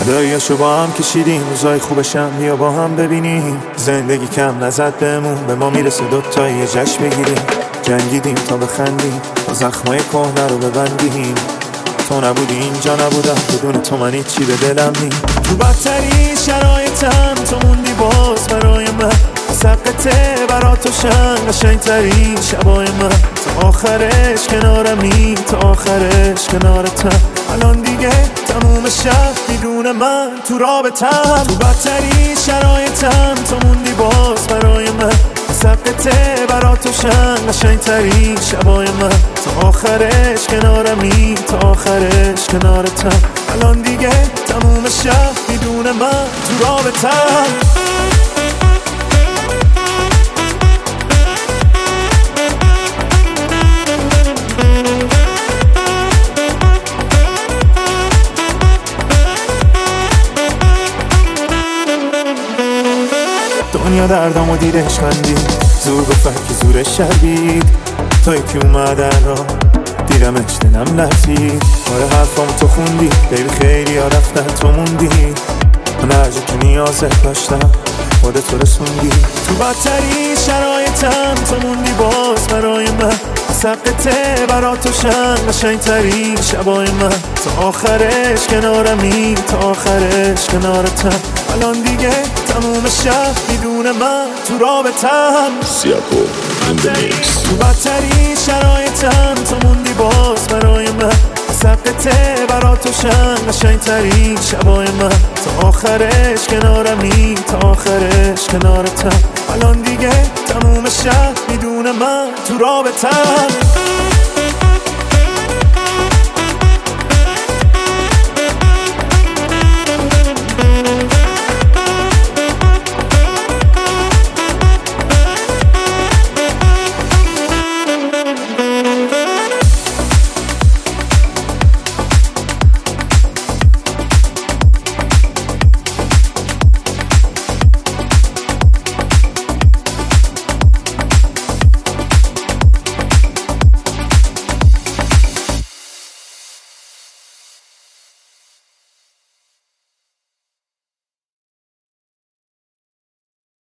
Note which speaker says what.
Speaker 1: جداییاشو با هم کشیدیم، روزای خوبشم بیا با هم ببینیم. زندگی کم نزد بهمون، به ما میرسه دوتایی یه جشن بگیریم. جنگیدیم تا بخندیم، تا زخمای کهنه رو ببندیم. تو نبودی اینجا نبودم، بدون تو من هیچی به دلم نی. تو بدترین شرایطم تو موندی باز برای من. سقته برا تو شن قشنگترین شبای من. تا آخرش کنارمی، تا آخرش کنارتم. الان دیگه تموم شب میدونه من تو رابطم. تو بدترین شرایطم تو موندی باز برای من. سقته برا تو شن قشنگترین شبای من. تا آخرش کنارمی، تا آخرش کنارتم. الان دیگه تموم شب میدونه من تو رابطم. دنیا دردامو دیدش خندید، زور گفت که زورش شدید. توی که اومدن را دیدمش دلم لرزید. آره حرفامو تو خوندی بیبی، خیلی ها رفتن تو موندی. من هر جا که نیازت داشتم خودت رسوندی. تو بدترین شرایطم تو موندی باز برای من. سقته برا تو شن قشنگترین شبای من. تا آخرش کنارمی، تا آخرش کنارتم. الان دیگه تموم شب میدونه من تو رابطم.
Speaker 2: سیاکو in the mix.
Speaker 1: تو بدترین شرایطم تو موندی باز برای من. سقته برا تو شن قشنگترین شبای من. تا آخرش کنارمی، تا آخرش کنارتم. الان دیگه تموم شب میدونه من تو رابطم.